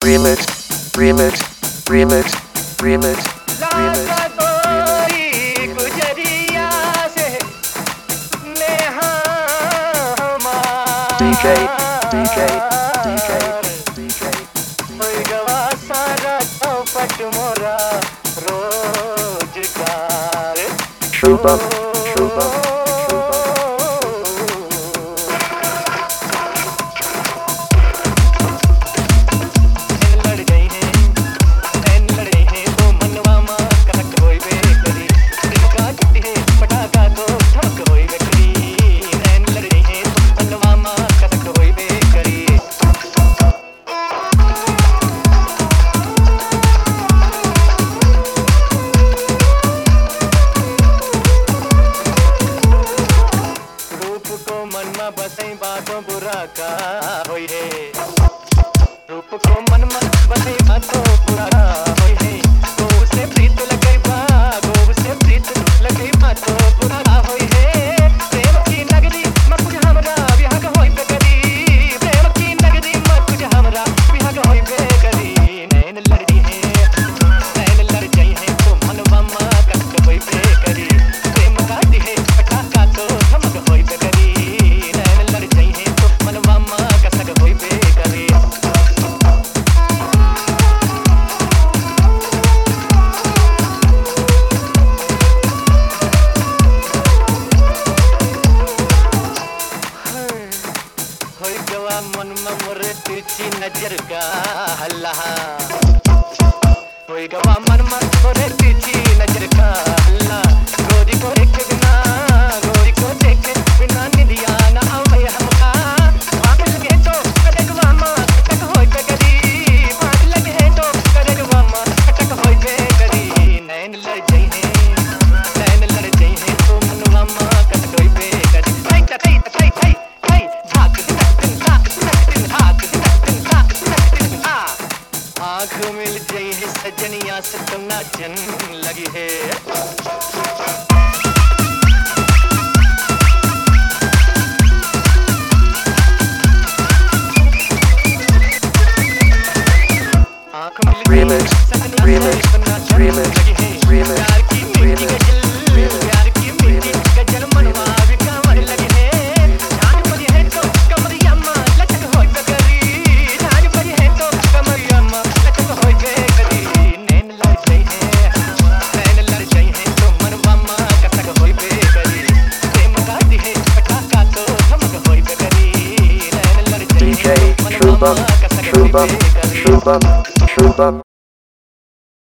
remix, remix, remix, remix, remix. DJ, DJ, DJ, DJ. Shubham, Shubham, Shubham. बसई बातों बुरा का होई है रूप को मन मन बसई बातों बुरा का होई है गो से प्रीत लगे बा गो से प्रीत लगे बातों बुरा का होई है प्रेम की नगरी मत कुछ हमरा बिहाग होई पे करी प्रेम की नगरी मत कुछ हमरा बिहाग होई पे करी नैन लड़ी है नैन लड़ जाई है तो मनवा मा कष्ट होई पे करी प्रेम का दी है पटाखा तो धमक होई पे करी मन में मोरे तिरछी नजर का हल्ला होई गवा मन में मोरे तिरछी नजर का हल्ला गोरी को देखे बिना निदिया ना आवे हमका आग लगे तो करे गवा मां कटक होई पे करी आग लगे तो करे गवा मां कटक होई पे करी नैन लड़ जाई है तो मनवा मां कटक होई पे करी आई आँख मिल जाई है सजनिया से तो नाचन लगी है आँख मिल जाई सजनिया से तो नाचन लगी है प्यार की मीठी गजल प्यार की मीठी गजल मनवा भी कांवर लगी है जान पड़ी है तो कमरिया मां लटक होई पे करी जान पड़ी है तो कमरिया मां लटक होई पे करी नैन लड़ जाई है तो मनवा मां कटक होई पे करी प्रेम का दी है पटाखा तो धमक होई पे करी नैन लड़ जाई है तो मनवा मां कटक होई पे करी Shubham, Shubham.